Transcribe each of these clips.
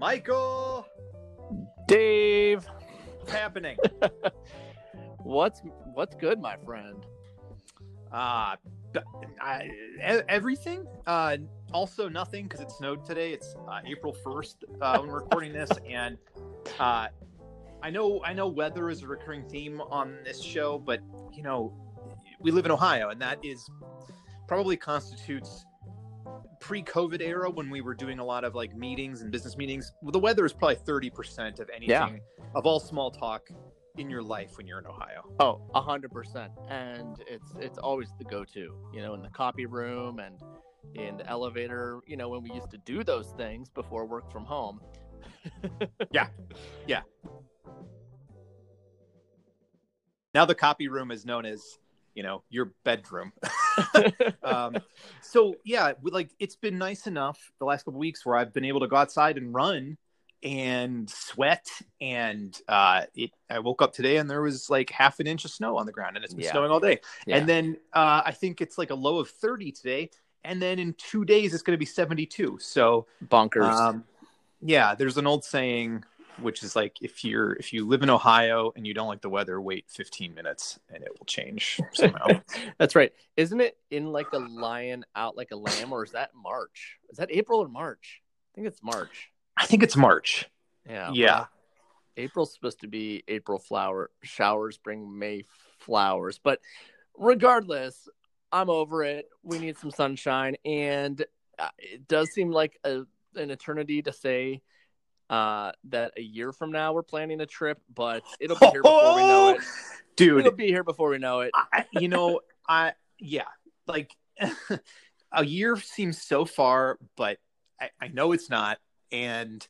Michael, Dave, what's happening? what's good, my friend? Everything. Also nothing because it snowed today. It's April 1st when we're recording this, and I know weather is a recurring theme on this show, but we live in Ohio, and that is probably constitutes pre-COVID era when we were doing a lot of like meetings and business meetings. The weather is probably 30% of anything of all small talk in your life when you're in Ohio. Oh, 100%. And it's always the go-to, in the copy room and in the elevator, when we used to do those things before work from home. Yeah. Now the copy room is known as, your bedroom. So yeah, it's been nice enough the last couple of weeks where I've been able to go outside and run and sweat, and I woke up today and there was like half an inch of snow on the ground, and it's been snowing all day. Yeah. And then I think it's like a low of 30 today, and then in 2 days it's going to be 72. So bonkers. Yeah, there's an old saying, which is like, if you live in Ohio and you don't like the weather, wait 15 minutes and it will change somehow. That's right. Isn't it in like a lion out like a lamb, or is that March? Is that April or March? I think it's March. I think it's March. Yeah. Well, April's supposed to be April flower showers bring May flowers, but regardless, I'm over it. We need some sunshine, and it does seem like an eternity to say that a year from now we're planning a trip, but it'll be here before we know it. Dude, it'll be here before we know it. Like a year seems so far, but I know it's not. And,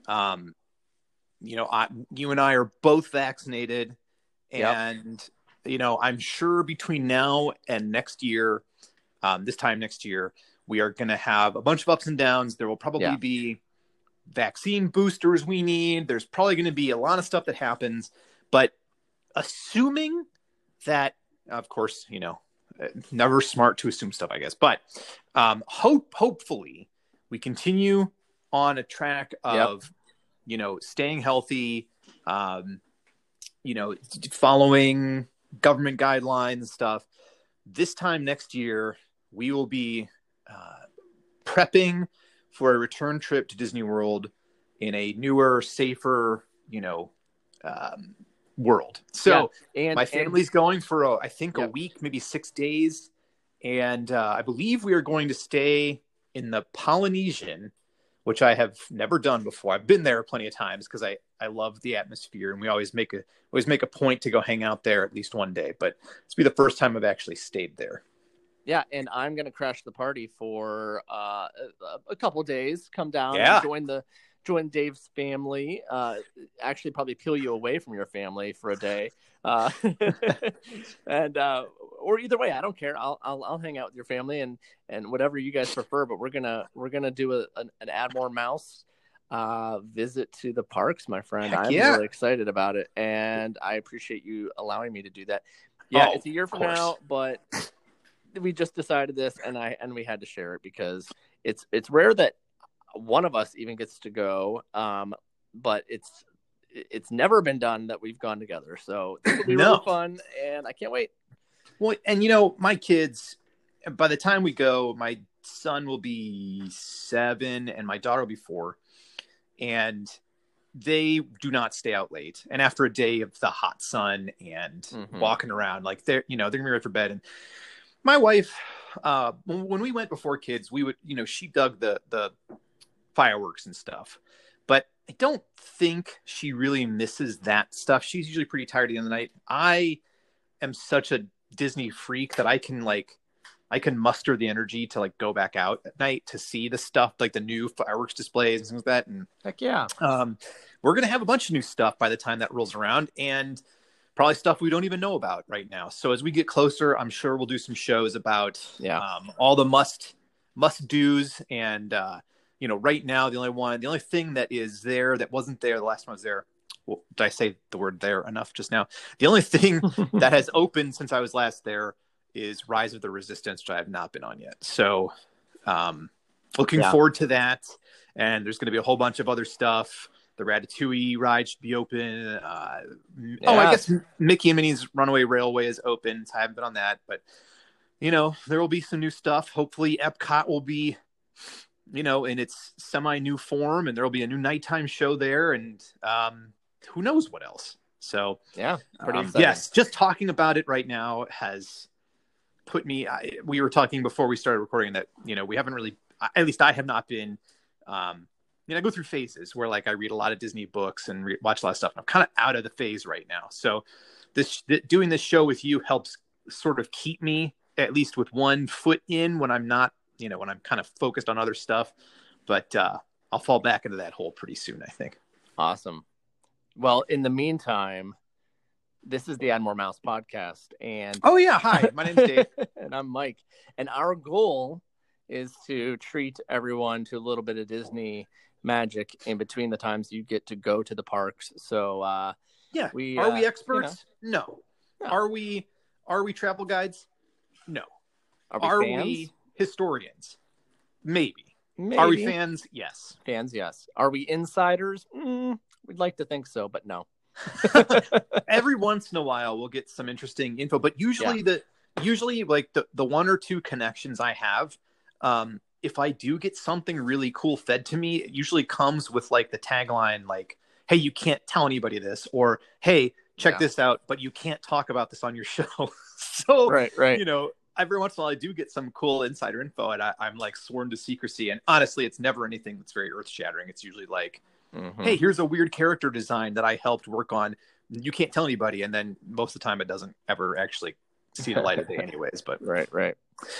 you and I are both vaccinated, and, I'm sure between now and next year, this time next year, we are going to have a bunch of ups and downs. There will probably be vaccine boosters we need. There's probably going to be a lot of stuff that happens, but assuming that, of course, never smart to assume stuff, I guess, but hopefully we continue on a track of, staying healthy, following government guidelines and stuff. This time next year, we will be prepping for a return trip to Disney World in a newer, safer, world. So my family's going for, a week, maybe 6 days. And I believe we are going to stay in the Polynesian, which I have never done before. I've been there plenty of times because I love the atmosphere, and we always make a point to go hang out there at least one day. But this will be the first time I've actually stayed there. Yeah, and I'm going to crash the party for a couple days. Come down and join Dave's family. Actually, probably peel you away from your family for a day, and or either way, I don't care. I'll hang out with your family and whatever you guys prefer. But we're gonna do an Admore Mouse visit to the parks, my friend. I'm really excited about it, and I appreciate you allowing me to do that. Yeah, it's a year from now, but we just decided this, and we had to share it because it's rare that one of us even gets to go, but it's never been done that we've gone together, so this will be really fun, and I can't wait. Well, and my kids, by the time we go, my son will be 7 and my daughter will be 4, and they do not stay out late. And after a day of the hot sun and walking around, like they're gonna be ready for bed. And my wife, when we went before kids, we would, she dug the fireworks and stuff, but I don't think she really misses that stuff. She's usually pretty tired at the end of the night. I am such a Disney freak that I can muster the energy to like go back out at night to see the stuff, like the new fireworks displays and things like that. And heck yeah, we're going to have a bunch of new stuff by the time that rolls around, and probably stuff we don't even know about right now. So as we get closer, I'm sure we'll do some shows about all the must do's. And, right now, the only thing that is there that wasn't there the last time I was there. Well, did I say the word there enough just now? The only thing that has opened since I was last there is Rise of the Resistance, which I have not been on yet. So looking forward to that. and there's going to be a whole bunch of other stuff. The Ratatouille ride should be open. I guess Mickey and Minnie's Runaway Railway is open. So I haven't been on that, but there will be some new stuff. Hopefully Epcot will be, in its semi-new form, and there will be a new nighttime show there, and who knows what else. So pretty exciting. Yes, just talking about it right now has put me. We were talking before we started recording that we haven't really, at least I have not been. I go through phases where like I read a lot of Disney books and watch a lot of stuff. And I'm kind of out of the phase right now. So doing this show with you helps sort of keep me at least with one foot in when I'm not, when I'm kind of focused on other stuff. But I'll fall back into that hole pretty soon, I think. Awesome. Well, in the meantime, this is the Add More Mouse podcast. And hi, my name's Dave. And I'm Mike. And our goal is to treat everyone to a little bit of Disney magic in between the times you get to go to the parks. So are we experts? No. Are we travel guides? No. Are we historians? Maybe. Are we fans? Yes. Fans, yes. Are we insiders? We'd like to think so, but no. Every once in a while we'll get some interesting info, but usually like the one or two connections I have, if I do get something really cool fed to me, it usually comes with like the tagline, like, hey, you can't tell anybody this, or hey, check this out, but you can't talk about this on your show. So, right. Every once in a while I do get some cool insider info, and I'm like sworn to secrecy. And honestly, it's never anything that's very earth shattering. It's usually like, hey, here's a weird character design that I helped work on. You can't tell anybody. And then most of the time it doesn't ever actually see the light of day anyways, but right.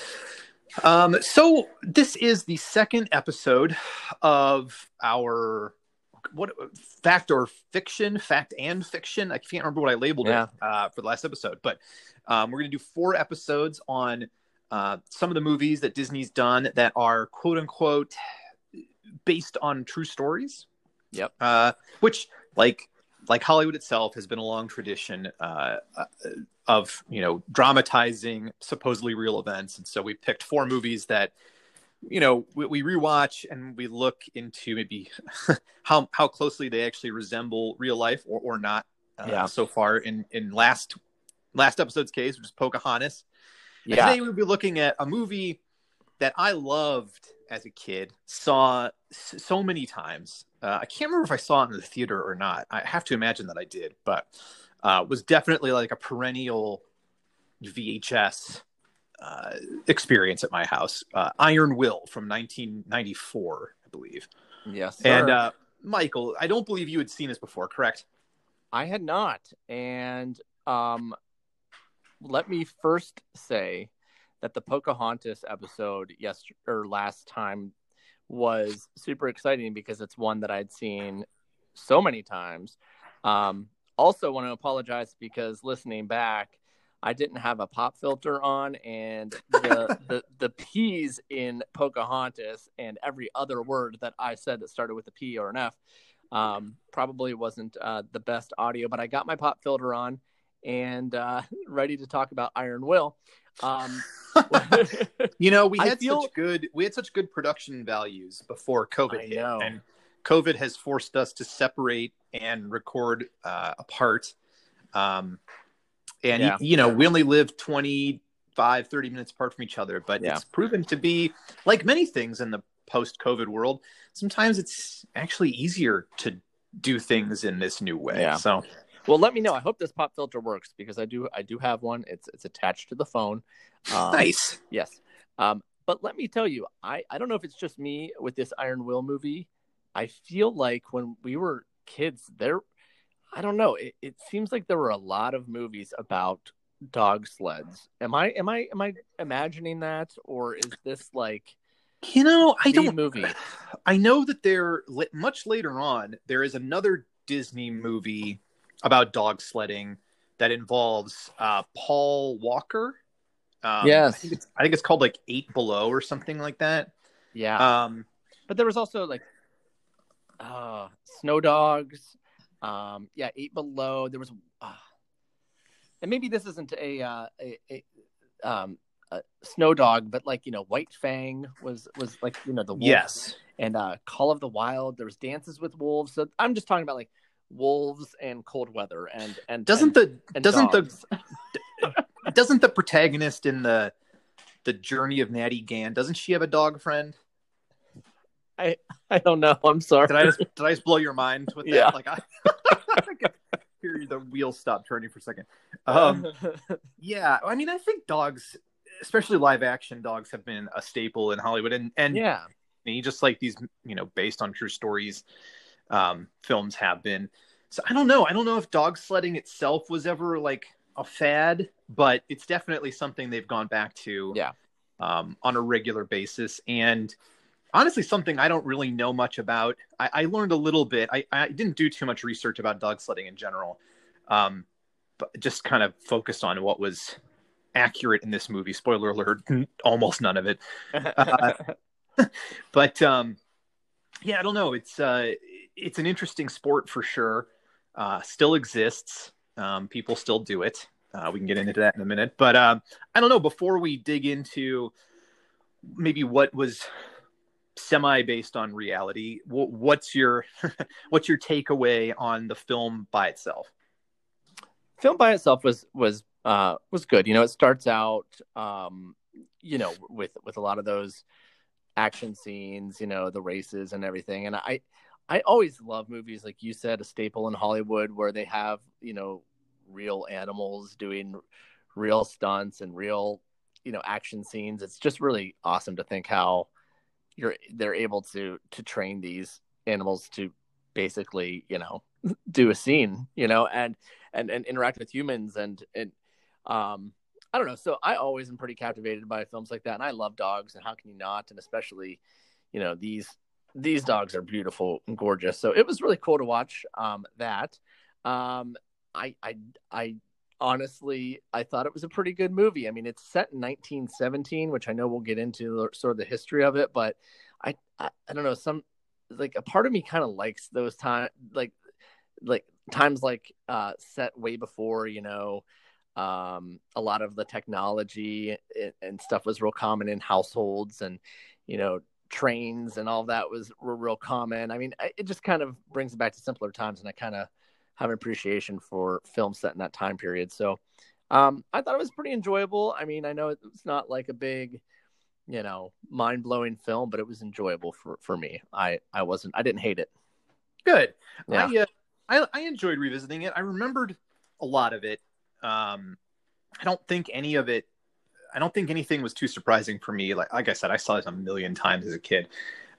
So this is the second episode of our fact and fiction. I can't remember what I labeled it for the last episode, but we're going to do 4 episodes on some of the movies that Disney's done that are quote unquote based on true stories. Yep. Which like Hollywood itself has been a long tradition of dramatizing supposedly real events, and so we picked 4 movies that we rewatch and we look into maybe how closely they actually resemble real life or not. So far in last episode's case, which is Pocahontas. And today we'll be looking at a movie that I loved as a kid, saw so many times. I can't remember if I saw it in the theater or not. I have to imagine that I did, but was definitely like a perennial VHS experience at my house. Iron Will from 1994, I believe. Yes, sir. And Michael, I don't believe you had seen this before, correct? I had not. And let me first say that the Pocahontas episode last time was super exciting because it's one that I'd seen so many times. Also want to apologize because listening back, I didn't have a pop filter on, and the P's in Pocahontas and every other word that I said that started with a P or an F probably wasn't the best audio, but I got my pop filter on and ready to talk about Iron Will. We had such good production values before COVID hit, and COVID has forced us to separate and record apart. We only live 25-30 minutes apart from each other, but it's proven to be, like many things in the post-COVID world, sometimes it's actually easier to do things in this new way. Yeah. So, well, let me know. I hope this pop filter works because I do have one. It's attached to the phone. Nice. Yes. But let me tell you, I don't know if it's just me with this Iron Will movie. I feel like when we were kids, I don't know. It seems like there were a lot of movies about dog sleds. Am I imagining that, or is this like movie? I know that there much later on there is another Disney movie about dog sledding that involves Paul Walker. Yes, I think it's called like 8 Below or something like that. Yeah. But there was also like Snow Dogs. 8 Below. There was, and maybe this isn't a Snow Dog, but like, White Fang was like, the wolf. Yes. And Call of the Wild. There was Dances with Wolves. So I'm just talking about like wolves and cold weather and doesn't dogs. doesn't the protagonist in the Journey of Natty Gann, doesn't she have a dog friend? I don't know. I'm sorry. Did I just blow your mind with that? Yeah. Like I could hear the wheels stop turning for a second. Yeah, I mean, I think dogs, especially live action dogs, have been a staple in Hollywood, and yeah, just like these, based on true stories, films have been. So I don't know. I don't know if dog sledding itself was ever like a fad, but it's definitely something they've gone back to, on a regular basis. And honestly, something I don't really know much about. I learned a little bit. I didn't do too much research about dog sledding in general, but just kind of focused on what was accurate in this movie. Spoiler alert, almost none of it. But yeah, I don't know. It's an interesting sport for sure. Still exists. People still do it. We can get into that in a minute. But I don't know. Before we dig into maybe what was semi based on reality, what's your takeaway on the film by itself? Film by itself was good. It starts out with a lot of those action scenes, the races and everything. And I always love movies, like you said, a staple in Hollywood, where they have, real animals doing real stunts and real, action scenes. It's just really awesome to think how they're able to train these animals to basically, do a scene, and interact with humans and I don't know. So I always am pretty captivated by films like that, and I love dogs, and how can you not? And especially, these dogs are beautiful and gorgeous. So it was really cool to watch that. I honestly, I thought it was a pretty good movie. I mean, it's set in 1917, which I know we'll get into sort of the history of it, but I don't know, like a part of me kind of likes those times, like times like set way before, a lot of the technology and stuff was real common in households, and, trains and all that were real common. I mean, it just kind of brings it back to simpler times, and I kind of have an appreciation for films set in that time period. So I thought it was pretty enjoyable. I mean, I know it's not like a big, mind-blowing film, but it was enjoyable for me. I didn't hate it. Good. Yeah. I enjoyed revisiting it. I remembered a lot of it. I don't think anything was too surprising for me. Like I said, I saw this a million times as a kid.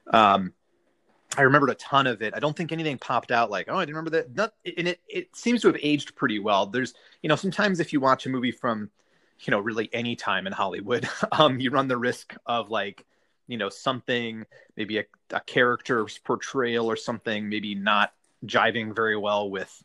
I remembered a ton of it. I don't think anything popped out like, oh, I didn't remember that. And it seems to have aged pretty well. There's, sometimes if you watch a movie from, really any time in Hollywood, you run the risk of like, something, maybe a character's portrayal or something, maybe not jiving very well with,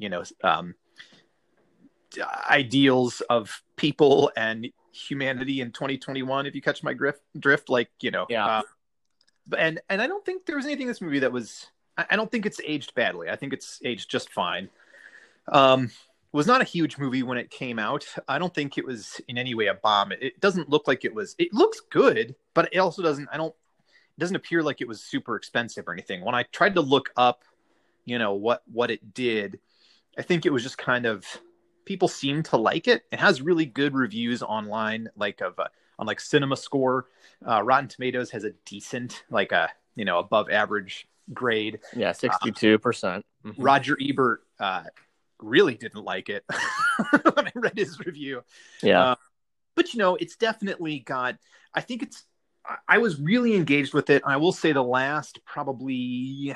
ideals of people and humanity in 2021, if you catch my drift, like, yeah. And I don't think there was anything in this movie that was, I don't think it's aged badly. I think it's aged just fine. It was not a huge movie when it came out. I don't think it was in any way a bomb. It doesn't look like it was, it looks good, but it also doesn't, it doesn't appear like it was super expensive or anything. When I tried to look up, what it did, I think it was just kind of, people seem to like it. It has really good reviews online, on like Cinema Score. Rotten Tomatoes has a decent, above average grade. Yeah, 62%. Mm-hmm. Roger Ebert really didn't like it when I read his review. Yeah. But it's definitely got, I was really engaged with it. I will say the last probably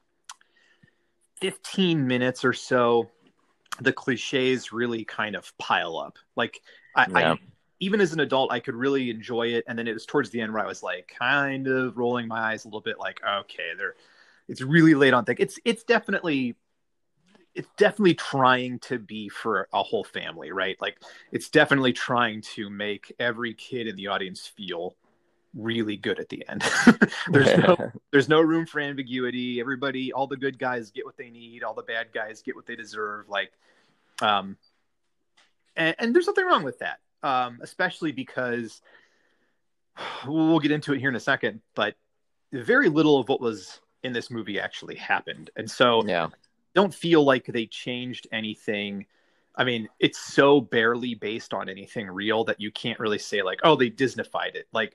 15 minutes or so, the cliches really kind of pile up. Like I even as an adult, I could really enjoy it. And then it was towards the end where I was like kind of rolling my eyes a little bit, like, okay, it's really late on thick. It's definitely trying to be for a whole family, right? Like it's definitely trying to make every kid in the audience feel really good at the end. There's no room for ambiguity. Everybody, all the good guys get what they need. All the bad guys get what they deserve. Like, and there's nothing wrong with that. especially because we'll get into it here in a second, but very little of what was in this movie actually happened. And so don't feel like they changed anything. I mean, it's so barely based on anything real that you can't really say like, oh, they Disneyfied it. Like,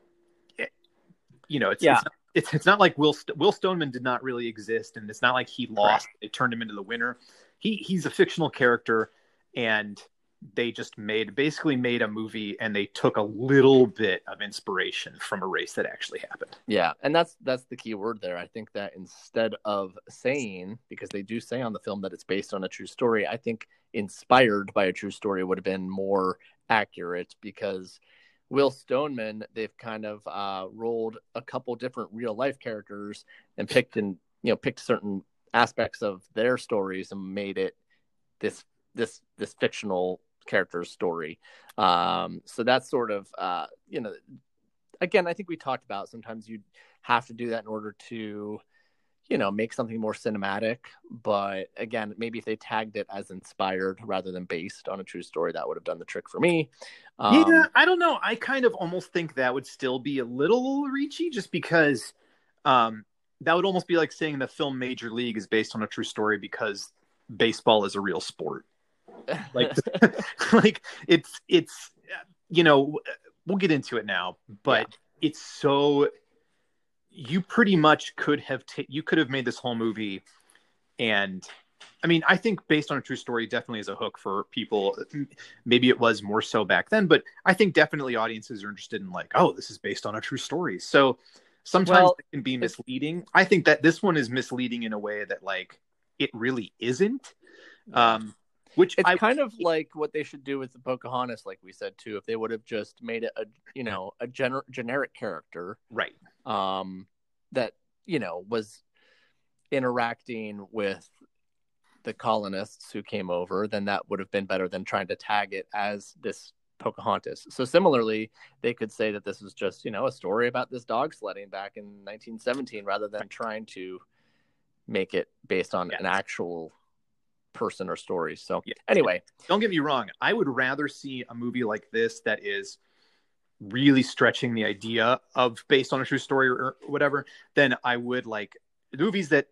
it's not like Will Stoneman did not really exist, and it's not like he lost. Right. They turned him into the winner. He's a fictional character, and they just basically made a movie, and they took a little bit of inspiration from a race that actually happened. Yeah, and that's the key word there. I think that instead of saying, because they do say on the film that it's based on a true story, I think inspired by a true story would have been more accurate, because Will Stoneman, they've kind of rolled a couple different real life characters and picked certain aspects of their stories and made it this fictional character's story. So that's sort of again, I think we talked about sometimes you have to do that in order to make something more cinematic. But again, maybe if they tagged it as inspired rather than based on a true story, that would have done the trick for me. I don't know. I kind of almost think that would still be a little reachy, just because that would almost be like saying the film Major League is based on a true story because baseball is a real sport. Like, like it's we'll get into it now, but it's so, you pretty much could have made this whole movie, and I mean, I think based on a true story definitely is a hook for people. Maybe it was more so back then, but I think definitely audiences are interested in like, oh, this is based on a true story. So sometimes it can be misleading. I think that this one is misleading in a way that like it really isn't. Which it's kind of like what they should do with the Pocahontas, like we said too. If they would have just made it a generic character, right? That was interacting with the colonists who came over, then that would have been better than trying to tag it as this Pocahontas. So similarly, they could say that this is just a story about this dog sledding back in 1917, rather than trying to make it based on an actual person or story. So anyway, don't get me wrong, I would rather see a movie like this that is really stretching the idea of based on a true story or whatever than I would like movies that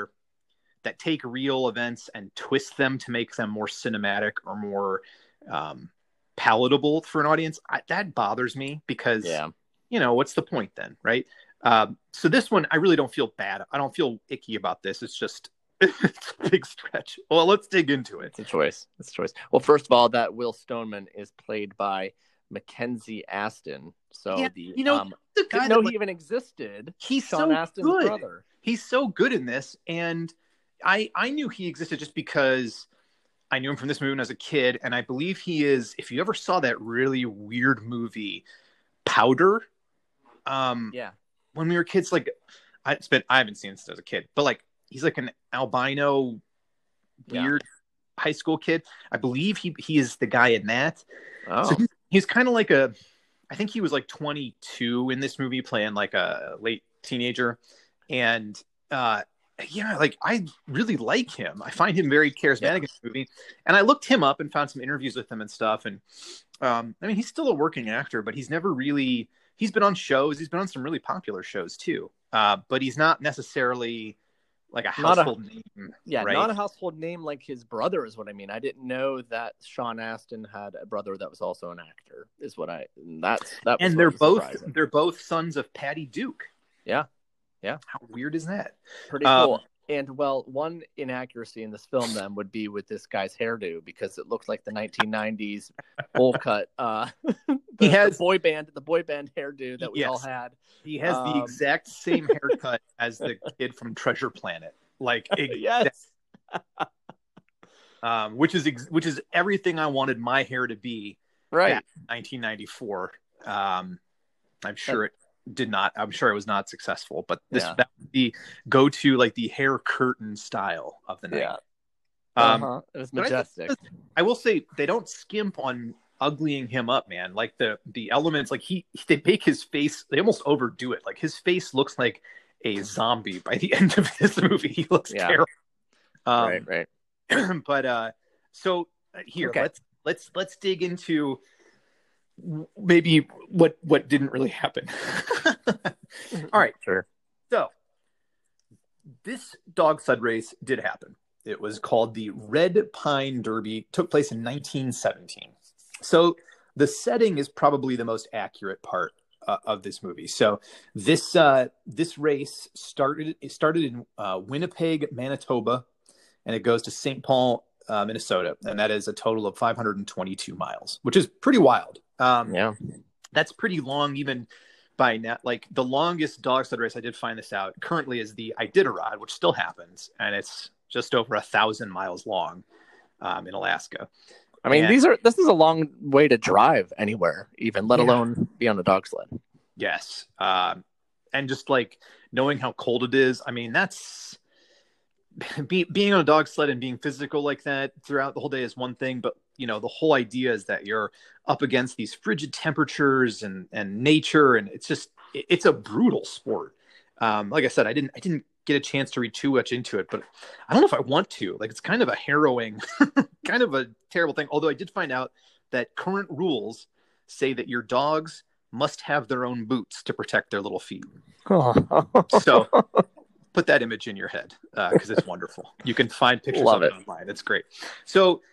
take real events and twist them to make them more cinematic or more palatable for an audience. That bothers me, because what's the point then, right? So this one, I really don't feel bad. I don't feel icky about this. It's just it's a big stretch. Well, let's dig into it. It's a choice. Well, first of all, that Will Stoneman is played by Mackenzie Astin. So the guy didn't know he even existed. He's Sean so Astin's good. brother. He's so good in this, and I knew he existed just because I knew him from this movie when I was a kid, and I believe he is. If you ever saw that really weird movie, Powder, when we were kids, like I haven't seen it since I was a kid, but like he's like an albino, weird high school kid. I believe he is the guy in that. Oh. So he's kind of like I think he was like 22 in this movie, playing like a late teenager, and like I really like him. I find him very charismatic in this movie, and I looked him up and found some interviews with him and stuff. And I mean, he's still a working actor, but he's never really. He's been on shows. He's been on some really popular shows too, but he's not necessarily like a household name. Yeah, right? Not a household name like his brother is what I mean. I didn't know that Sean Astin had a brother that was also an actor. Is what and they're both sons of Patty Duke. Yeah. How weird is that? Pretty cool. And well, one inaccuracy in this film then would be with this guy's hairdo, because it looks like the 1990s bowl cut. He has the boy band hairdo that we all had. He has the exact same haircut as the kid from Treasure Planet. Like, yes. Which is everything I wanted my hair to be. Right. Back in 1994. I'm sure it did not. I'm sure it was not successful, but that would be go-to, like the hair curtain style of the night. It was majestic. I will say they don't skimp on uglying him up, man. Like the elements, like they make his face, they almost overdo it. Like his face looks like a zombie by the end of this movie. He looks terrible. Right. But so here, let's dig into maybe what didn't really happen. All right. Sure. So this dog sled race did happen. It was called the Red Pine Derby. Took place in 1917. So the setting is probably the most accurate part of this movie. So this race started in Winnipeg, Manitoba, and it goes to St. Paul, Minnesota, and that is a total of 522 miles, which is pretty wild. Yeah, that's pretty long, even by now. Like the longest dog sled race, I did find this out, currently is the Iditarod, which still happens, and it's just over 1,000 miles long in Alaska. I mean, this is a long way to drive anywhere, even let alone be on a dog sled. Yes, and just like knowing how cold it is. I mean, that's being on a dog sled and being physical like that throughout the whole day is one thing, but the whole idea is that you're up against these frigid temperatures and nature, and it's a brutal sport. Like I said, I didn't get a chance to read too much into it, but I don't know if I want to. Like, it's kind of a harrowing, kind of a terrible thing. Although I did find out that current rules say that your dogs must have their own boots to protect their little feet. So put that image in your head because it's wonderful. You can find pictures of it online. It's great. So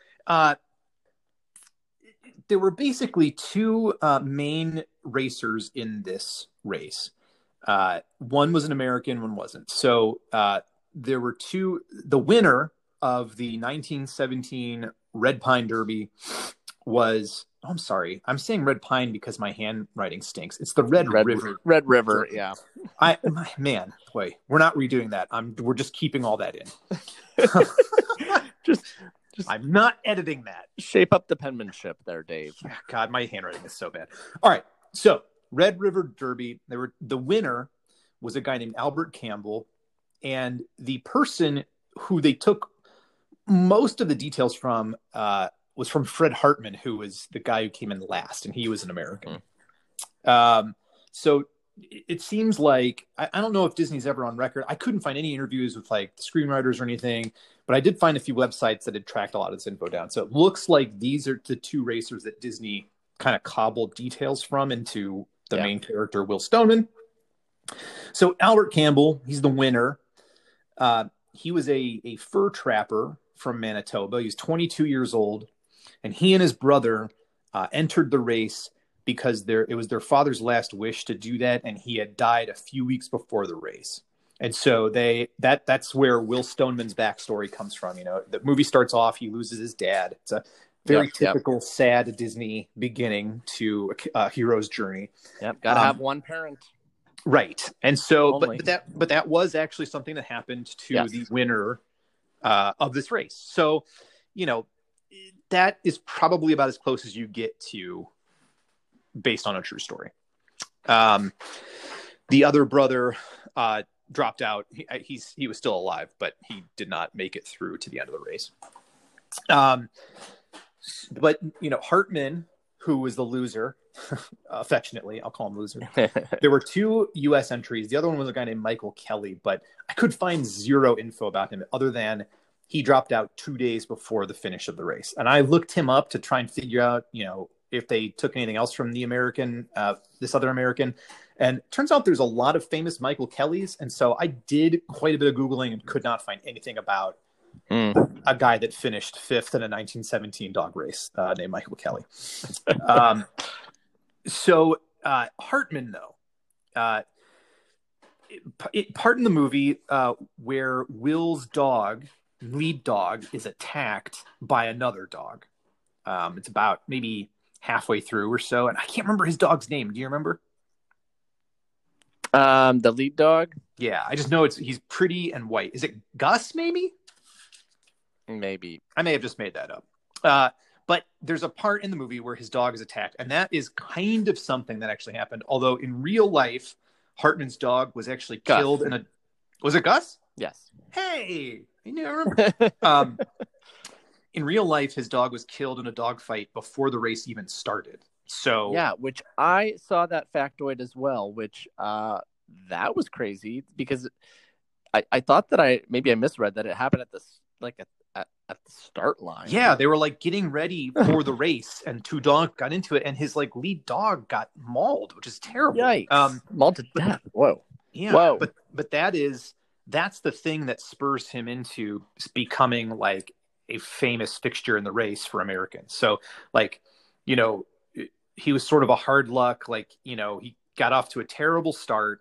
there were basically two main racers in this race. One was an American, one wasn't. So there were two. The winner of the 1917 Red Pine Derby was. Oh, I'm sorry. I'm saying Red Pine because my handwriting stinks. It's the Red River. Red River, yeah. Man, boy, we're not redoing that. We're just keeping all that in. just I'm not editing that. Shape up the penmanship there, Dave. God, my handwriting is so bad. All right, so Red River Derby. The winner was a guy named Albert Campbell, and the person who they took most of the details from was from Fred Hartman, who was the guy who came in last, and he was an American. So it seems like I don't know if Disney's ever on record. I couldn't find any interviews with like the screenwriters or anything, but I did find a few websites that had tracked a lot of this info down. So it looks like these are the two racers that Disney kind of cobbled details from into the main character, Will Stoneman. So Albert Campbell, he's the winner. He was a fur trapper from Manitoba. He was 22 years old, and he and his brother entered the race because it was their father's last wish to do that, and he had died a few weeks before the race. And so that's where Will Stoneman's backstory comes from. The movie starts off, he loses his dad. It's a very typical sad Disney beginning to a hero's journey. Yep, gotta have one parent. Right. And so, but that was actually something that happened to the winner of this race. So, that is probably about as close as you get to based on a true story. The other brother dropped out. He was still alive, but he did not make it through to the end of the race. But Hartman, who was the loser, affectionately, I'll call him loser. There were two U.S. entries. The other one was a guy named Michael Kelly, but I could find zero info about him other than he dropped out 2 days before the finish of the race. And I looked him up to try and figure out, if they took anything else from the American, this other American. And it turns out there's a lot of famous Michael Kellys. And so I did quite a bit of Googling and could not find anything about a guy that finished fifth in a 1917 dog race named Michael Kelly. So Hartman, though, part in the movie where Will's lead dog, is attacked by another dog. It's about maybe halfway through or so, and I can't remember his dog's name. Do you remember? The lead dog? Yeah, I just know he's pretty and white. Is it Gus, maybe? Maybe. I may have just made that up. But there's a part in the movie where his dog is attacked, and that is kind of something that actually happened. Although in real life, Hartman's dog was actually killed in a... Was it Gus? Yes. Hey! I remember. In real life, his dog was killed in a dogfight before the race even started. So yeah, which I saw that factoid as well, which that was crazy because I thought that maybe I misread that it happened at at the start line. Yeah, they were like getting ready for the race, and two dogs got into it, and his like lead dog got mauled, which is terrible. Yikes! Mauled to death. Whoa. Yeah. Whoa. But that's the thing that spurs him into becoming like a famous fixture in the race for Americans. So like, you know, he was sort of a hard luck, like, you know, he got off to a terrible start.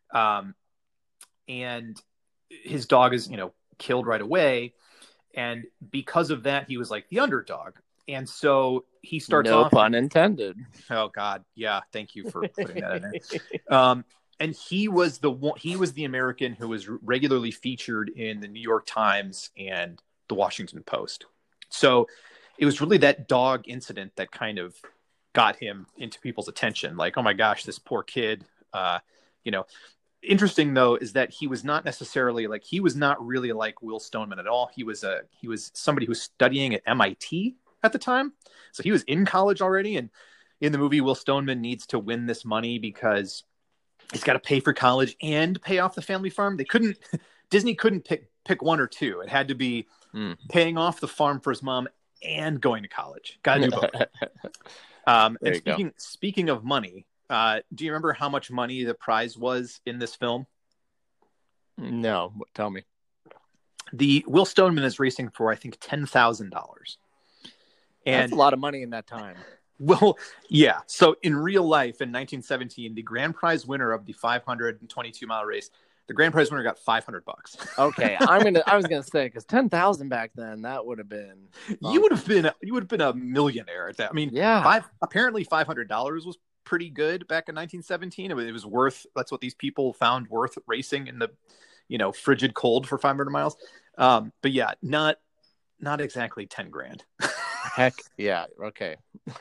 And his dog is, you know, killed right away. And because of that, he was like the underdog. And so he starts off. No pun intended. Oh God. Yeah. Thank you for putting that in there. And he was the American who was regularly featured in the New York Times and the Washington Post. So it was really that dog incident that kind of got him into people's attention. Like, oh my gosh, this poor kid. You know, interesting though is that he was not necessarily like, he was not really like Will Stoneman at all. He was somebody who was studying at MIT at the time, so he was in college already. And in the movie, Will Stoneman needs to win this money because he's got to pay for college and pay off the family farm. Disney couldn't pick one or two. It had to be paying off the farm for his mom and going to college. Got to do both. And speaking of money, do you remember how much money the prize was in this film? No, tell me. The Will Stoneman is racing for, I think, $10,000. And that's a lot of money in that time. Well, yeah. So in real life, in 1917, the grand prize winner of the 522-mile race, the grand prize winner got $500. Okay, I was gonna say, because 10,000 back then, that would have been. You would have been a millionaire at that. I mean, yeah. Apparently $500 was pretty good back in 1917. It was worth. That's what these people found worth racing in the, you know, frigid cold for 500 miles. But yeah, not exactly 10 grand. Heck yeah. Okay.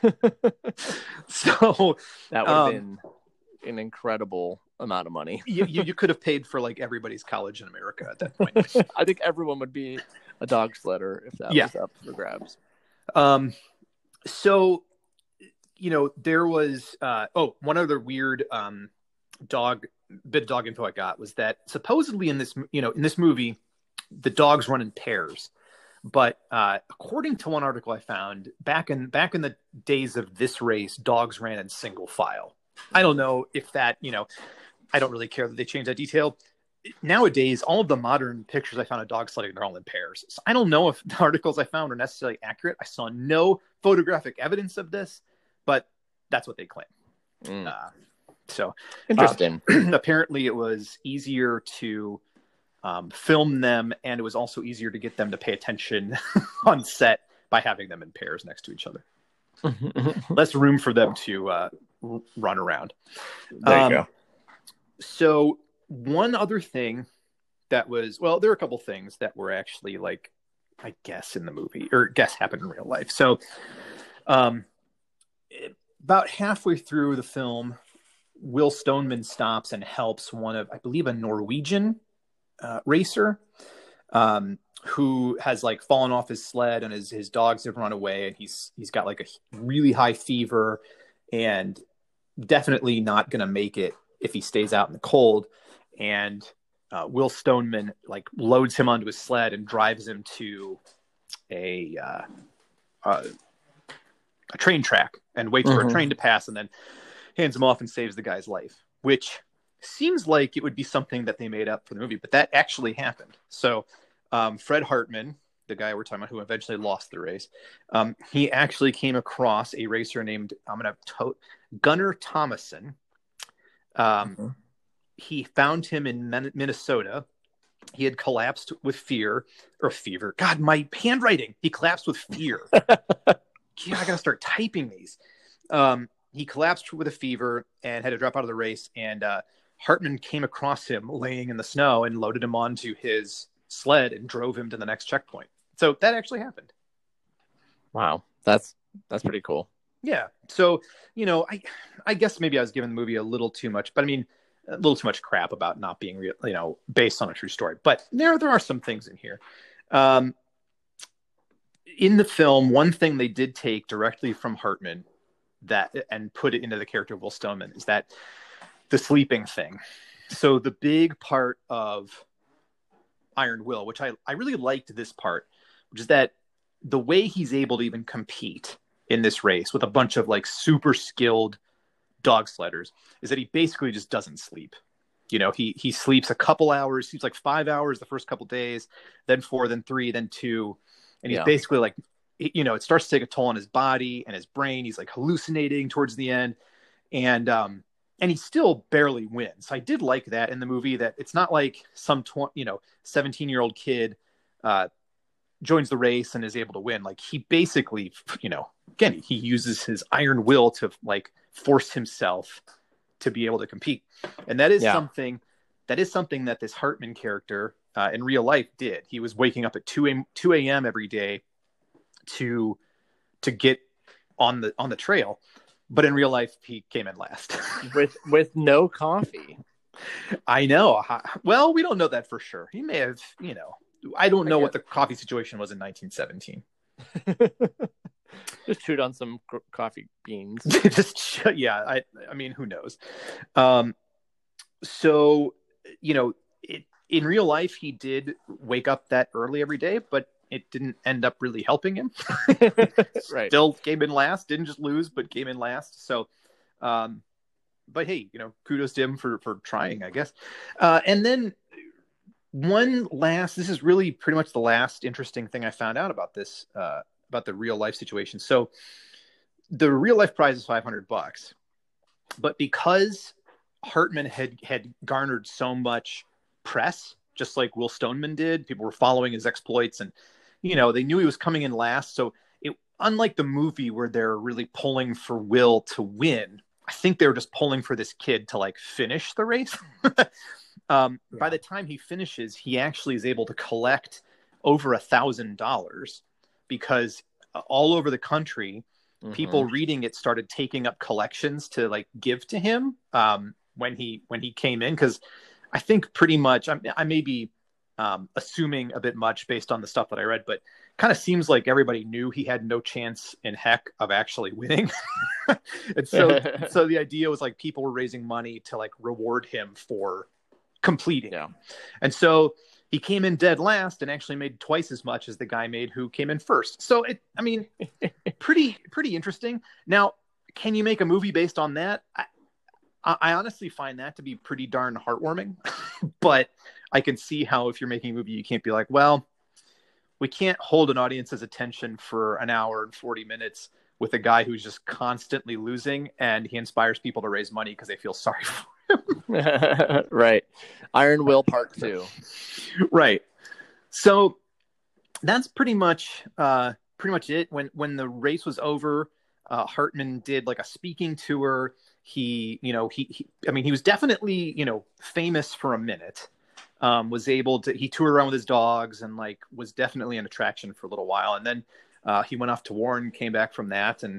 So that would have been an incredible amount of money. you could have paid for like everybody's college in America at that point. I think everyone would be a dog sledder if that was up for grabs. So, you know, there was one other weird dog info I got was that supposedly in this movie, the dogs run in pairs. But according to one article I found, back in the days of this race, dogs ran in single file. I don't know if that, you know, I don't really care that they changed that detail. Nowadays, all of the modern pictures I found of dog sledding, they're all in pairs. So I don't know if the articles I found are necessarily accurate. I saw no photographic evidence of this, but that's what they claim. So interesting. Apparently, it was easier to film them, and it was also easier to get them to pay attention on set by having them in pairs next to each other. Less room for them to run around. There you go. So one other thing that was, well, there are a couple things that were actually like, I guess in the movie, or guess happened in real life. So about halfway through the film, Will Stoneman stops and helps one of, I believe, a Norwegian racer who has like fallen off his sled, and his dogs have run away, and he's got like a really high fever and definitely not going to make it if he stays out in the cold. And Will Stoneman like loads him onto his sled and drives him to a train track and waits for a train to pass, and then hands him off and saves the guy's life, which seems like it would be something that they made up for the movie, but that actually happened. So Fred Hartman, the guy we're talking about who eventually lost the race, he actually came across a racer named Gunnar Thomason. He found him in Minnesota. He had collapsed with fever. God, my handwriting. He collapsed with fear. I gotta start typing these. He collapsed with a fever and had to drop out of the race. And Hartman came across him laying in the snow and loaded him onto his sled and drove him to the next checkpoint. So that actually happened. Wow, that's pretty cool. Yeah. So, you know, I guess maybe I was giving the movie a little too much, but I mean, a little too much crap about not being real, you know, based on a true story. But there are some things in here. In the film, one thing they did take directly from Hartman and put it into the character of Will Stoneman is that the sleeping thing. So the big part of Iron Will, which I really liked this part, which is that the way he's able to even compete in this race with a bunch of like super skilled dog sledders is that he basically just doesn't sleep. You know, he sleeps a couple hours, sleeps like 5 hours the first couple days, then 4, then 3, then 2. And he's basically like, you know, it starts to take a toll on his body and his brain. He's like hallucinating towards the end. And he still barely wins. I did like that in the movie, that it's not like some 17-year-old kid joins the race and is able to win. Like, he basically, you know, again, he uses his iron will to like force himself to be able to compete. And that is something that this Hartman character in real life did. He was waking up at 2 a.m. every day to get on the trail. But in real life, he came in last with no coffee. I know. Well, we don't know that for sure. He may have, you know, I don't know what the coffee situation was in 1917. Just chewed on some coffee beans. I mean, who knows? So, you know, in real life, he did wake up that early every day, but it didn't end up really helping him. Right. Still came in last, didn't just lose, but came in last. So, but hey, you know, kudos to him for trying, I guess. And then this is really pretty much the last interesting thing I found out about this, about the real life situation. So the real life prize is $500, but because Hartman had garnered so much press, just like Will Stoneman did, people were following his exploits, and you know, they knew he was coming in last. So unlike the movie where they're really pulling for Will to win, I think they were just pulling for this kid to like finish the race. By the time he finishes, he actually is able to collect over $1,000 because all over the country, people reading it started taking up collections to like give to him when he came in. Because I think pretty much I may be assuming a bit much based on the stuff that I read, but kind of seems like everybody knew he had no chance in heck of actually winning. And so the idea was like people were raising money to like reward him for completing. Yeah. And so he came in dead last and actually made twice as much as the guy made who came in first. So pretty interesting. Now, can you make a movie based on that? I honestly find that to be pretty darn heartwarming, but I can see how if you're making a movie, you can't be like, well, we can't hold an audience's attention for an hour and 40 minutes with a guy who's just constantly losing, and he inspires people to raise money because they feel sorry for him. Right. Iron Will Part 2. Right. So that's pretty much it. When the race was over, Hartman did like a speaking tour. He was definitely, you know, famous for a minute. He toured around with his dogs and like was definitely an attraction for a little while. And then he went off to war and came back from that. And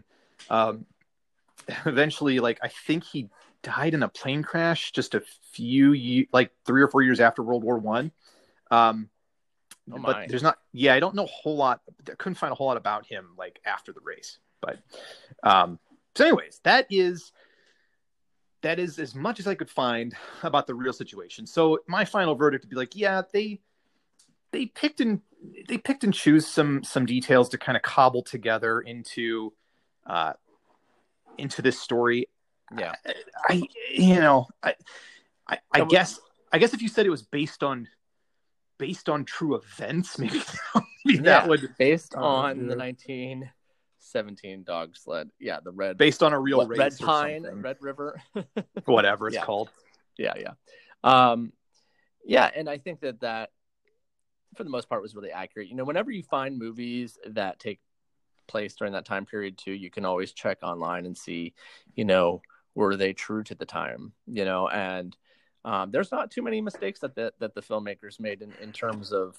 eventually, like, I think he died in a plane crash just a few, like 3 or 4 years after World War I. But there's not, I don't know a whole lot. I couldn't find a whole lot about him like after the race. But so anyways, that is as much as I could find about the real situation. So my final verdict would be like, yeah, they picked and choose some details to kind of cobble together into this story. Yeah. I guess if you said it was based on true events, maybe that would based on the 1917 dog sled. Yeah, the red based on a real race, Red Pine, Red River, whatever it's called. Yeah. And I think that for the most part was really accurate. You know, whenever you find movies that take place during that time period too, you can always check online and see, you know, were they true to the time, you know, and there's not too many mistakes that the filmmakers made in terms of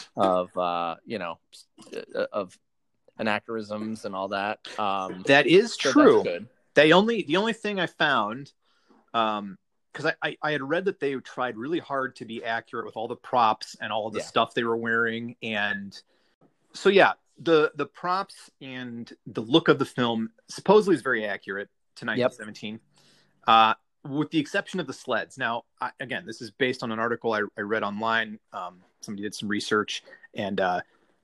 anachronisms and all that. That is true. The only thing I found, because I had read that they tried really hard to be accurate with all the props and all of the stuff they were wearing, and so the props and the look of the film supposedly is very accurate to 1917. With the exception of the sleds. Now, again, this is based on an article I read online. Somebody did some research, and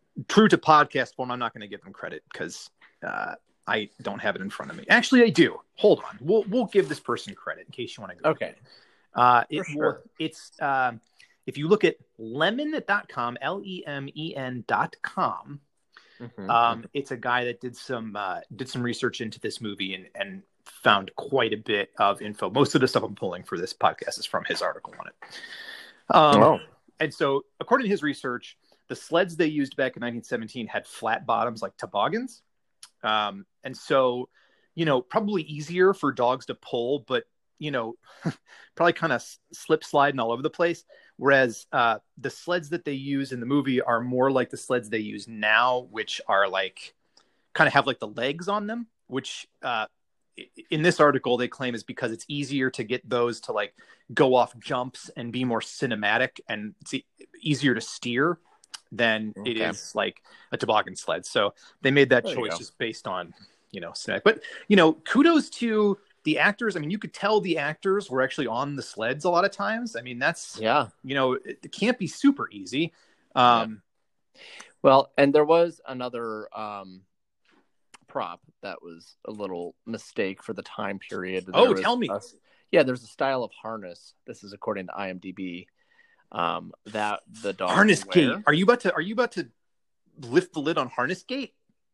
true to podcast form, I'm not going to give them credit because I don't have it in front of me. Actually, I do. Hold on. We'll give this person credit in case you want to go. Okay. It's if you look at lemon.com, LEMEN.com, it's a guy that did some research into this movie and found quite a bit of info. Most of the stuff I'm pulling for this podcast is from his article on it. And so, according to his research, the sleds they used back in 1917 had flat bottoms like toboggans. And so, probably easier for dogs to pull, but, probably kind of slip sliding all over the place. Whereas the sleds that they use in the movie are more like the sleds they use now, which are like kind of have like the legs on them, which in this article they claim is because it's easier to get those to like go off jumps and be more cinematic, and it's easier to steer than it is like a toboggan sled. So they made that choice just based on, cinematic. But, kudos to the actors. I mean, you could tell the actors were actually on the sleds a lot of times. I mean, that's, it can't be super easy. Well, and there was another prop that was a little mistake for the time period. Tell me. There's a style of harness. This is according to IMDb. That the dog Harness Gate. Are you about to lift the lid on Harness Gate?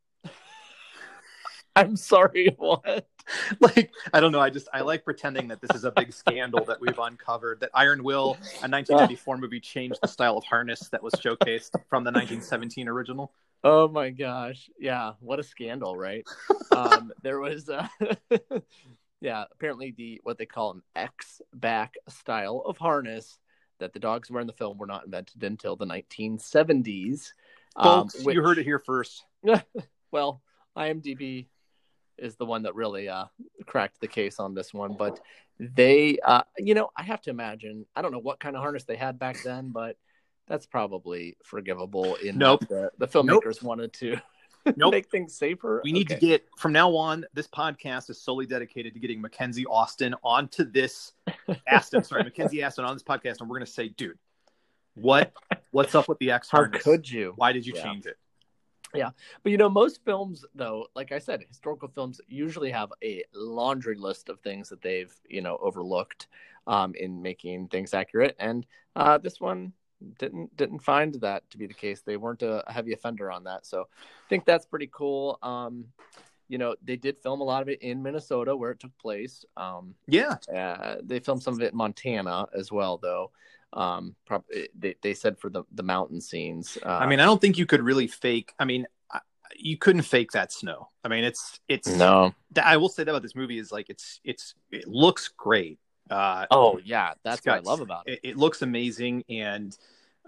I'm sorry, what? Like, I don't know. I like pretending that this is a big scandal that we've uncovered, that Iron Will, a 1994 movie, changed the style of harness that was showcased from the 1917 original. Oh my gosh. Yeah. What a scandal, right? There was, apparently what they call an X-back style of harness that the dogs wear in the film were not invented until the 1970s. Folks, you heard it here first. Well, IMDb is the one that really cracked the case on this one. But they, I have to imagine, I don't know what kind of harness they had back then, but that's probably forgivable in the filmmakers wanted to make things safer. We need to get, from now on, this podcast is solely dedicated to getting Mackenzie Astin onto this Mackenzie Astin on this podcast, and we're going to say, dude, what's up with the X harness? How could you? Why did you change it? Yeah. But, most films, though, like I said, historical films usually have a laundry list of things that they've, overlooked in making things accurate. And this one didn't find that to be the case. They weren't a heavy offender on that. So I think that's pretty cool. They did film a lot of it in Minnesota where it took place. They filmed some of it in Montana as well, though. They said for the mountain scenes. I don't think you could really fake. You couldn't fake that snow. It's no. I will say that about this movie is like it looks great. That's what I love about it. It looks amazing, and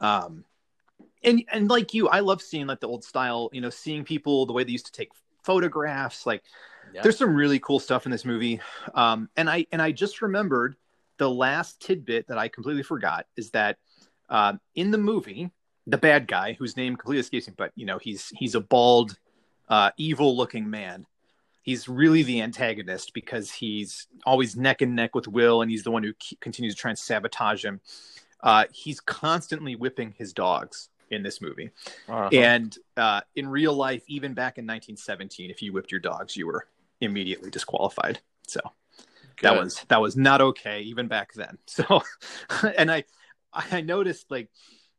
like you, I love seeing like the old style. Seeing people the way they used to take photographs. Like, there's some really cool stuff in this movie. And I just remembered. The last tidbit that I completely forgot is that in the movie, the bad guy, whose name completely escapes me, but he's a bald, evil-looking man. He's really the antagonist because he's always neck and neck with Will, and he's the one who continues to try and sabotage him. He's constantly whipping his dogs in this movie, and in real life, even back in 1917, if you whipped your dogs, you were immediately disqualified. So. Good. That was not okay even back then. So, and I noticed like,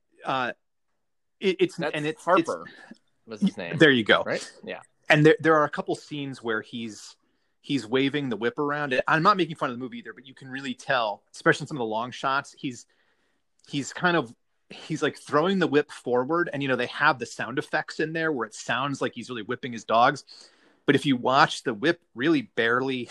it's Harper was his name. There you go. Right. Yeah. And there are a couple scenes where he's waving the whip around. I'm not making fun of the movie either, but you can really tell, especially in some of the long shots, he's like throwing the whip forward, and they have the sound effects in there where it sounds like he's really whipping his dogs. But if you watch the whip really barely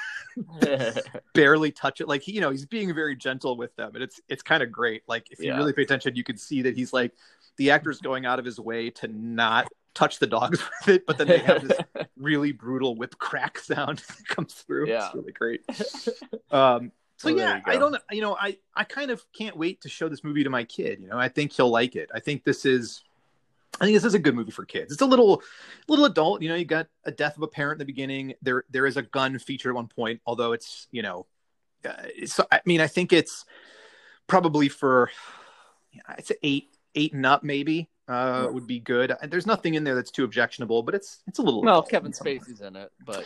touch it, like he's being very gentle with them, and it's kind of great. Like if you really pay attention, you can see that he's like, the actor's going out of his way to not touch the dogs with it, but then they have this really brutal whip crack sound that comes through. It's really great. I kind of can't wait to show this movie to my kid. I think he'll like it. I think this is a good movie for kids. It's a little adult. You got a death of a parent in the beginning. There is a gun featured at one point, although it's I think it's probably for it's 8 and up maybe. would be good. There's nothing in there that's too objectionable, but it's a little. Well, Kevin Spacey's in it, but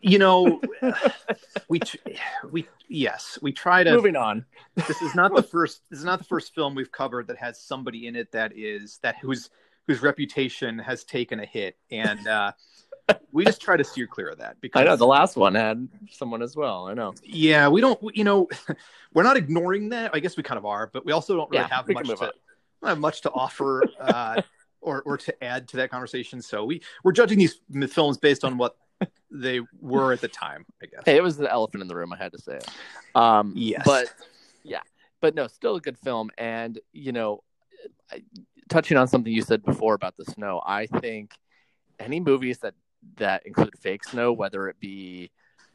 we try to. Moving on. This is not the first film we've covered that has somebody in it whose reputation has taken a hit, and we just try to steer clear of that. Because I know the last one had someone as well. I know. Yeah, we don't. We're not ignoring that. I guess we kind of are, but we also don't really have much to offer or to add to that conversation. So we're judging these films based on what they were at the time, I guess. Hey, it was the elephant in the room. I had to say it. Yes. But no, still a good film. And, touching on something you said before about the snow, I think any movies that include fake snow, whether it be,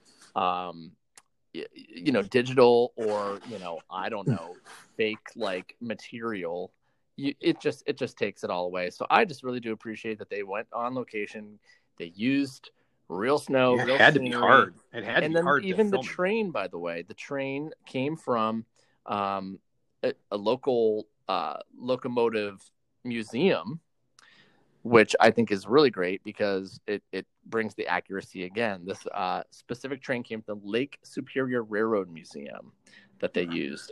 digital or, I don't know, fake like material, it just takes it all away. So I just really do appreciate that they went on location. They used real snow. It had to be hard. It had to be hard. And then even the train, by the way, the train came from a local locomotive museum, which I think is really great because it brings the accuracy again. This specific train came from the Lake Superior Railroad Museum that they used.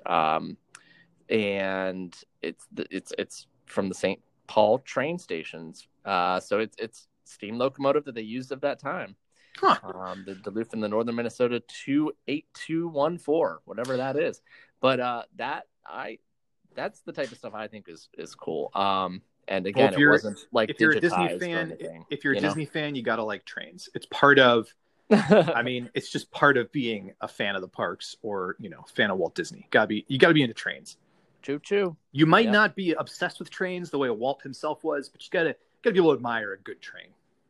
And it's from the St. Paul train stations. So it's steam locomotive that they used of that time. Huh. The Duluth in the northern Minnesota 28214, whatever that is. But that's the type of stuff I think is cool. And again, it wasn't like if you're a Disney fan, if you're a Disney fan, you gotta like trains. It's part of. I mean, it's just part of being a fan of the parks or fan of Walt Disney. You gotta be into trains. Choo choo. You might not be obsessed with trains the way Walt himself was, but you gotta be able to admire a good train.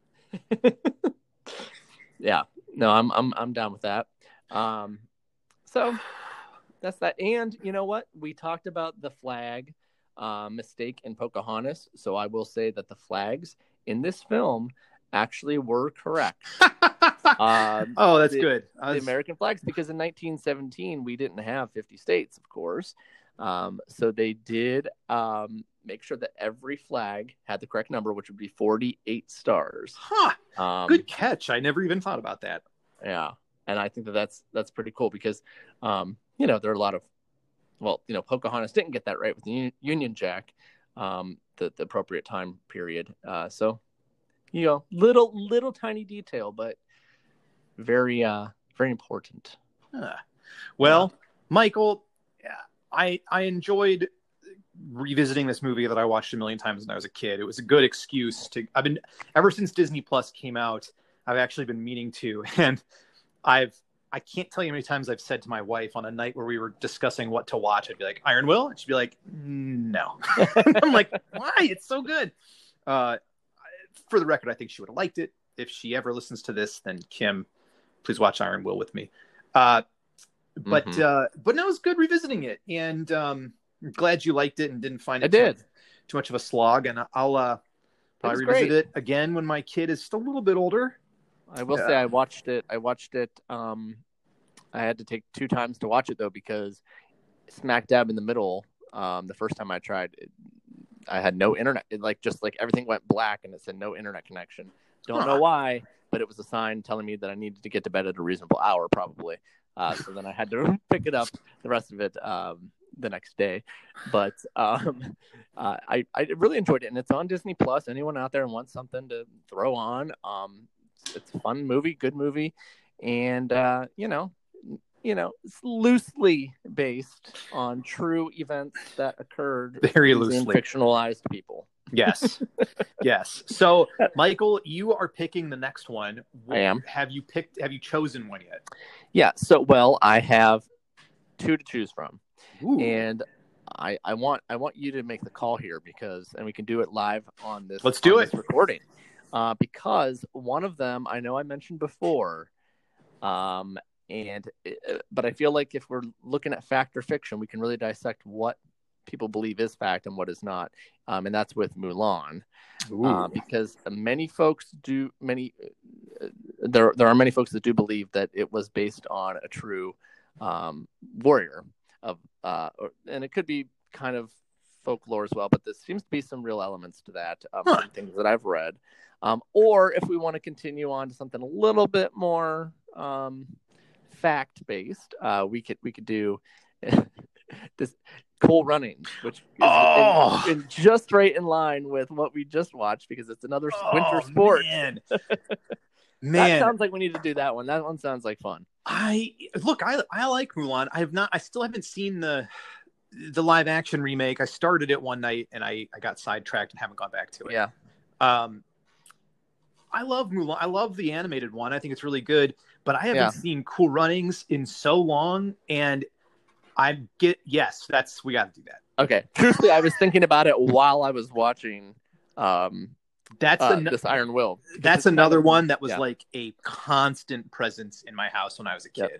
Yeah, no, I'm down with that. So that's that. And you know what? We talked about the flag mistake in Pocahontas. So I will say that the flags in this film actually were correct. That's good. The American flags, because in 1917 we didn't have 50 states, of course. So they did make sure that every flag had the correct number, which would be 48 stars. Huh. Good catch. I never even thought about that. Yeah. And I think that's pretty cool because, there are a lot of, Pocahontas didn't get that right with the Union Jack, the appropriate time period. So, little tiny detail, but very, very important. Well, Michael, I enjoyed revisiting this movie that I watched a million times when I was a kid. It was a good excuse ever since Disney Plus came out, I've actually been meaning to, and I can't tell you how many times I've said to my wife on a night where we were discussing what to watch, I'd be like, Iron Will? And she'd be like, no. I'm like, why? It's so good. For the record, I think she would have liked it. If she ever listens to this, then Kim, please watch Iron Will with me. But no, it was good revisiting it. And I'm glad you liked it and didn't find it too much of a slog. And I'll probably revisit it again when my kid is just a little bit older. I will say I watched it. I had to take 2 times to watch it though, because smack dab in the middle, the first time I tried, I had no internet. Just everything went black and it said no internet connection. Don't know why, but it was a sign telling me that I needed to get to bed at a reasonable hour, probably. So then I had to pick it up the rest of it the next day. But I really enjoyed it, and it's on Disney Plus. Anyone out there wants something to throw on? It's a fun movie, good movie, and it's loosely based on true events that occurred. Very loosely. Fictionalized people. Yes. Yes. So, Michael, you are picking the next one. I am. Have you chosen one yet? Yeah. So, I have 2 to choose from. Ooh. And I want you to make the call here and we can do it live on this. Let's do it. This recording. Because one of them I know I mentioned before, but I feel like if we're looking at fact or fiction, we can really dissect what people believe is fact and what is not, and that's with Mulan, because many folks there are many folks that do believe that it was based on a true warrior and it could be kind of folklore as well, but there seems to be some real elements to that, some things that I've read. Or if we want to continue on to something a little bit more fact based, we could do this Cool Runnings, which is in just right in line with what we just watched because it's another winter sport. Man. That sounds like we need to do that one. That one sounds like fun. I like Mulan. I still haven't seen the live action remake. I started it one night and I got sidetracked and haven't gone back to it. Yeah. I love Mulan. I love the animated one. I think it's really good, but I haven't seen Cool Runnings in so long, and we got to do that. Okay. Truthfully, I was thinking about it while I was watching this Iron Will. That's another one that was like a constant presence in my house when I was a kid.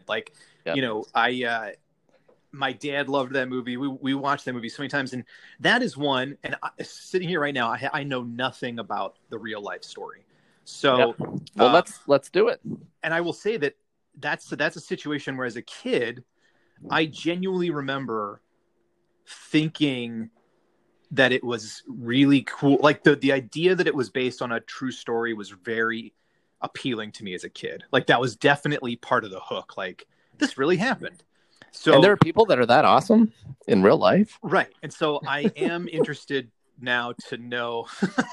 My dad loved that movie. We watched that movie so many times, and that is one. And sitting here right now, I know nothing about the real life story. So, let's do it. And I will say that's a situation where, as a kid, I genuinely remember thinking that it was really cool. Like the idea that it was based on a true story was very appealing to me as a kid. Like that was definitely part of the hook. Like this really happened. So, and there are people that are that awesome in real life. Right. And so I am interested now to know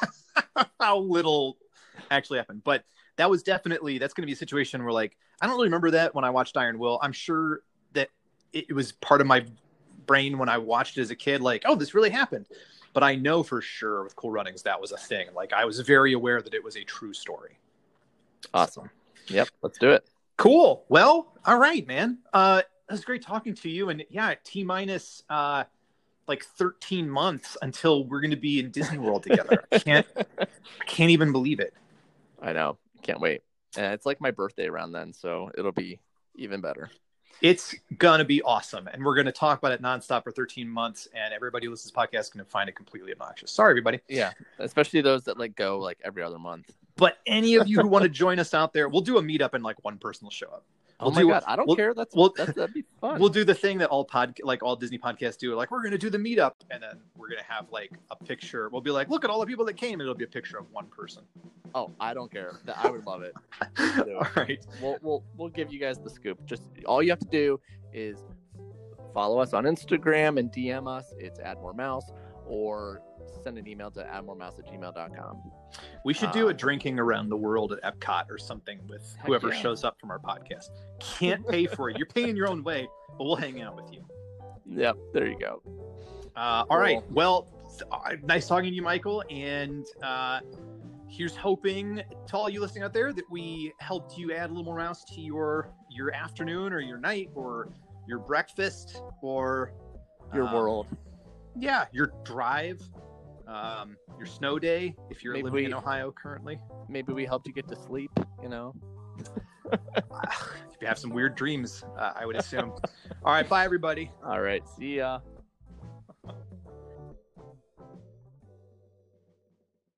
how little actually happened. But that's going to be a situation where, like, I don't really remember that when I watched Iron Will. I'm sure that it was part of my brain when I watched it as a kid, like, oh, this really happened. But I know for sure with Cool Runnings, that was a thing. Like, I was very aware that it was a true story. Awesome. Yep. Let's do it. Cool. Well, all right, man. It was great talking to you. And T-minus like 13 months until we're going to be in Disney World together. I can't even believe it. I know. Can't wait. And it's like my birthday around then, so it'll be even better. It's going to be awesome. And we're going to talk about it nonstop for 13 months. And everybody who listens to this podcast is going to find it completely obnoxious. Sorry, everybody. Yeah. Especially those that go like every other month. But any of you who want to join us out there, we'll do a meetup and like one person will show up. God, I don't care. That'd be fun. We'll do the thing that all Disney podcasts do. Like, we're going to do the meetup, and then we're going to have like a picture. We'll be like, look at all the people that came, and it'll be a picture of one person. Oh, I don't care. I would love it. All right. We'll give you guys the scoop. Just all you have to do is follow us on Instagram and DM us. It's @moremouse, or send an email to @moremouse@gmail.com. We should do a drinking around the world at Epcot or something with whoever shows up from our podcast. Can't pay for it. You're paying your own way, but we'll hang out with you. Yep, there you go. All right. Well, nice talking to you, Michael. And here's hoping to all you listening out there that we helped you add a little more mouse to your afternoon or your night or your breakfast or your world. Yeah, your drive. Your snow day, if you're living in Ohio currently. Maybe we helped you get to sleep, If you have some weird dreams, I would assume. All right, bye, everybody. All right, see ya.